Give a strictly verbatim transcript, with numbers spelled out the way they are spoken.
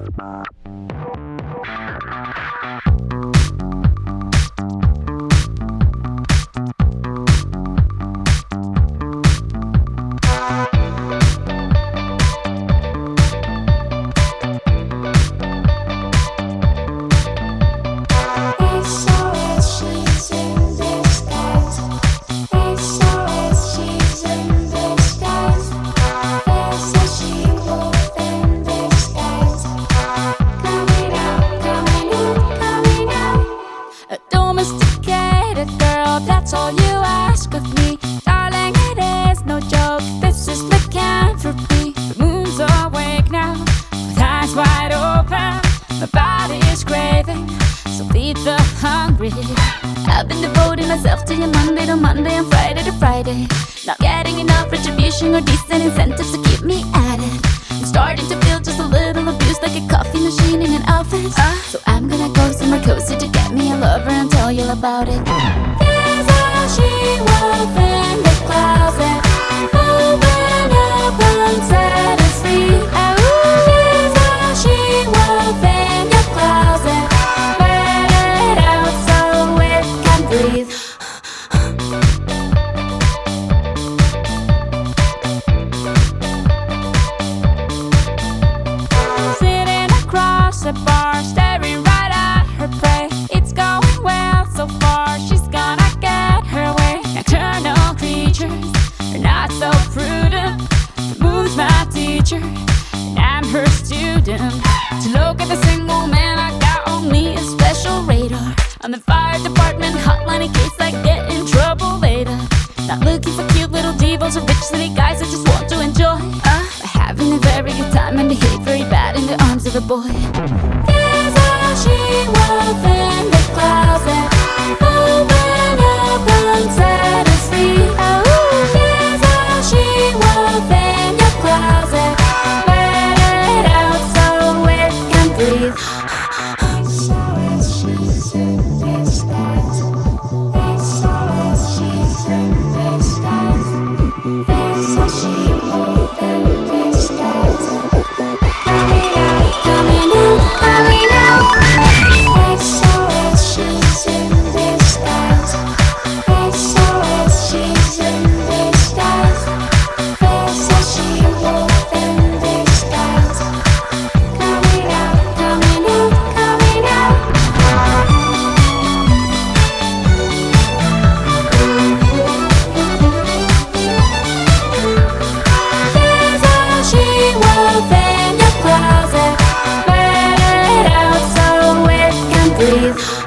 That's all you ask of me, darling, it is no joke. This is lycanthropy. The moon's awake now, with eyes wide open. My body is craving, so feed the hungry. I've been devoting myself to you Monday to Monday and Friday to Friday. Not getting enough retribution or decent incentives to keep me at it. I'm starting to feel just a little abused, like a coffee machine in an office. uh, So I'm gonna go somewhere cozy to get me a lover and tell you about it. She wolf in the closet, open up and set us free. Oh, there's a she wolf in your closet, let it out so it can breathe. Sitting across the bar, staring right at her prey. It's going well so far, she's gonna get her way. Nocturnal creatures are not so prudent. The moon's my teacher, and I'm her student. To look at the single man, I got on me a special radar. On the fire department hotline in case I get in trouble later. Not looking for cute little divas or rich city guys, I just want to enjoy uh, having a very good time and behave very bad in the arms of a boy. There's a she-wolf in the closet, open up and set us free. Oh, there's a she-wolf in your closet, let it out so it can breathe. So she's in disguise. So she's in disguise. There's a she-wolf in disguise. Coming out, coming out, coming out. S O S, she's in disguise. S O S, she's in disguise. There's a she-wolf in disguise. Coming out, coming out, coming out. There's a she-wolf in your closet, let it out so it can breathe.